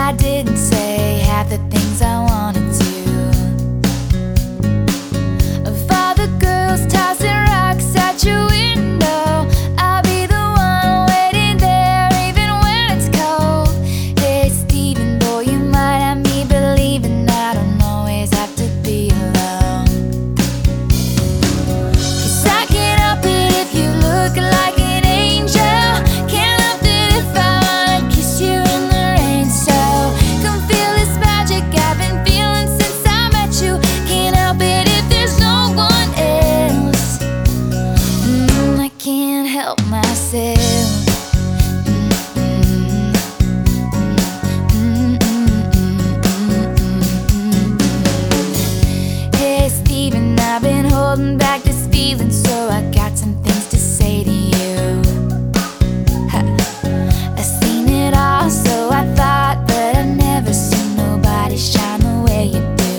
I didn't say half the things I wanted to. Of all the girls tossing rocks at your window, I'll be the one waiting there even when it's cold. Hey Steven, boy, you might have me believing I don't always have to be alone. 'Cause I can't help it if you look like an angel. Can't help it if I wanna kiss you in the rain. So come feel this magic I've been feeling since I met you. Can't help it if there's no one else. I can't help myself. Hey Steven, I've been holding back this feeling, so I got some things to say to you. I've seen it all, so I thought, but I've never seen nobody shine the way you do.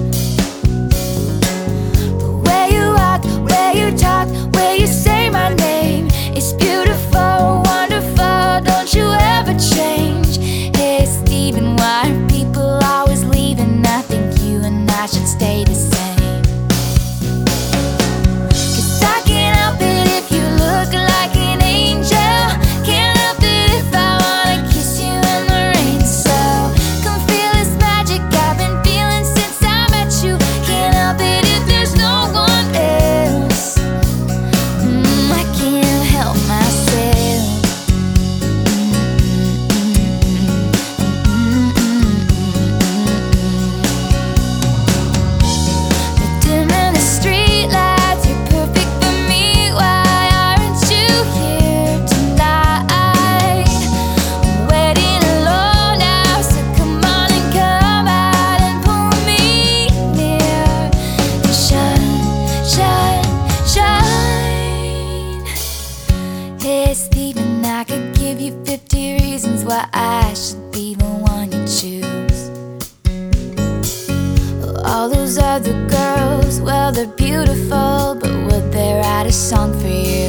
The way you walk, way you talk, way you say my name, it's beautiful, wonderful, don't you ever change. Hey Steven, why are people always leaving? I think you and I should stay the same. 'Cause I can't help it if you look like an angel. Can't help it if I wanna kiss you in the rain. So come feel this magic I've been feeling since I met you. Can't help it if there's no one else. I can't help myself. The dim in the street lights, you're perfect for me. Why aren't you here tonight? I'm waiting alone now, so come on and come out and pull me near. Shine, shine, shine. Hey Steven, I could give you 50 reasons why I should be the one you choose. All those other girls, well, they're beautiful, but would they write a song for you?